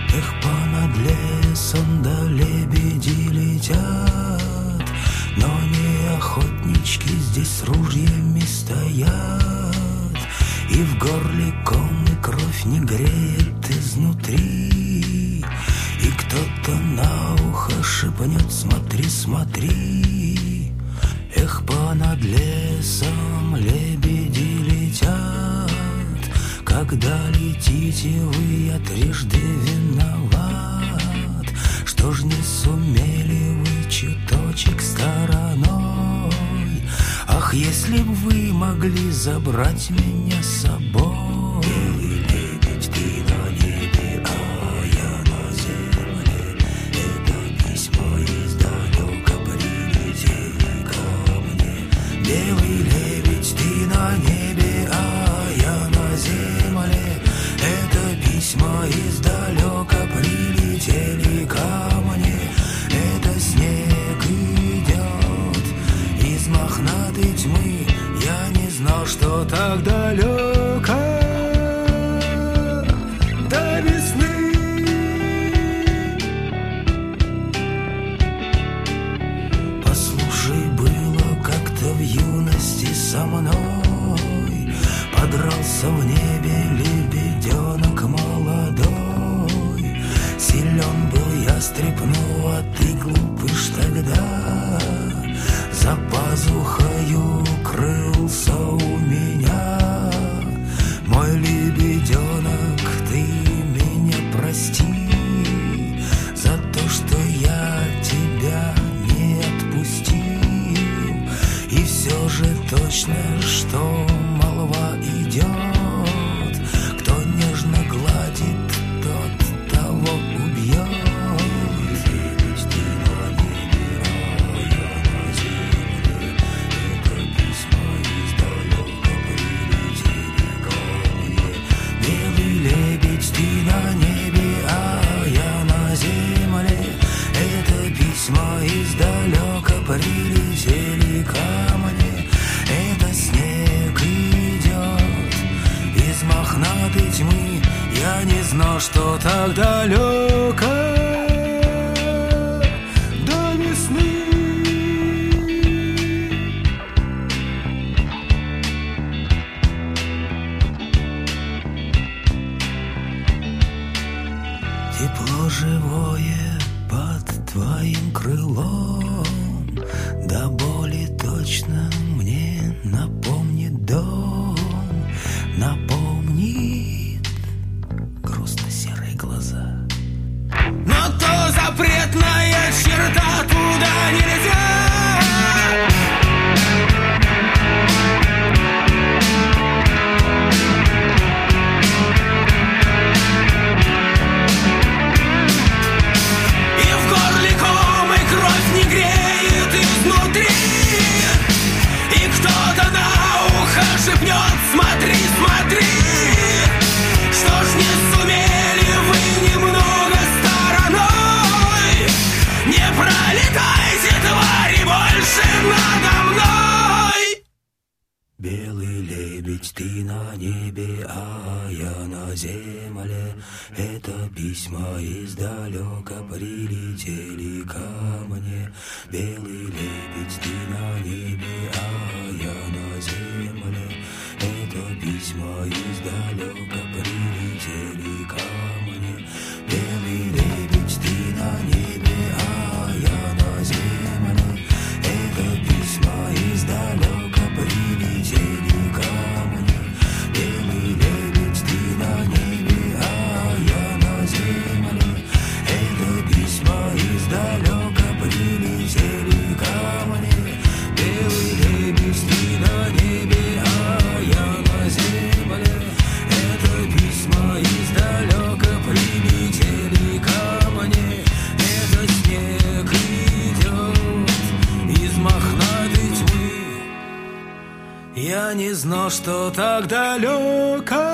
Эх, понад лесом да лебеди летят, но не охотнички здесь с ружьями стоят. И в горле ком и кровь не греет изнутри, и кто-то на ухо шепнет: смотри, смотри. Эх, понад лесом лебеди летят, когда летите вы, я трижды виноват. Что ж не сумели вы чуточек стороной? Ах, если б вы могли забрать меня с собой. Белый лебедь, ты на небе, а я на земле. Это письмо издалека прилетели ко мне. Белый лебедь, ты на небе, а я на земле. Это письма издалека прилетели ко мне. Это снег идет из мохнатой тьмы. Я не знал, что так далеко до весны. Послушай, было как-то в юности со мной. Подрался в небе лебеденок молодой. Силен был ястреб, ну а ты глупыш тогда. За пазухою крылся у меня мой лебеденок. Ты меня прости за то, что я тебя не отпустил. И все же точно, что молва идет: кто нежно гладит, тот того убьет. Ты на небе, а я на земле. Это письма издалека прилетели ко мне. Это снег идет из мохнатой тьмы. Я не знал, что так далеко до весны. Тепло живое под твоим крылом, до боли точно мне напомнит дом. Напомнит грустно-серые глаза. Но то запретная черта, туда нельзя. Кровь не греет изнутри, и кто-то на ухо шепнет: смотри, смотри. Что ж не сумели вы немного стороной? Не пролетайте, твари, больше надо мной. Белый лебедь, ты на небе, а я на земле. Это письма издалека прилетели ко мне. Белый лебедь, ты на небе, а я на земле. Это письма издалека прилетели ко мне. Белый лебедь, ты на небе, а я на земле. Это письма издалека прилетели ко мне. Белый лебедь, ты на небе, а я на земле. Это письма издалека прилетели ко мне. Белый лебедь, ты на небе, а я на земле. Это письма издалека прилетели ко мне. Это снег идет из мохнатой тьмы. Я не знал, что так далеко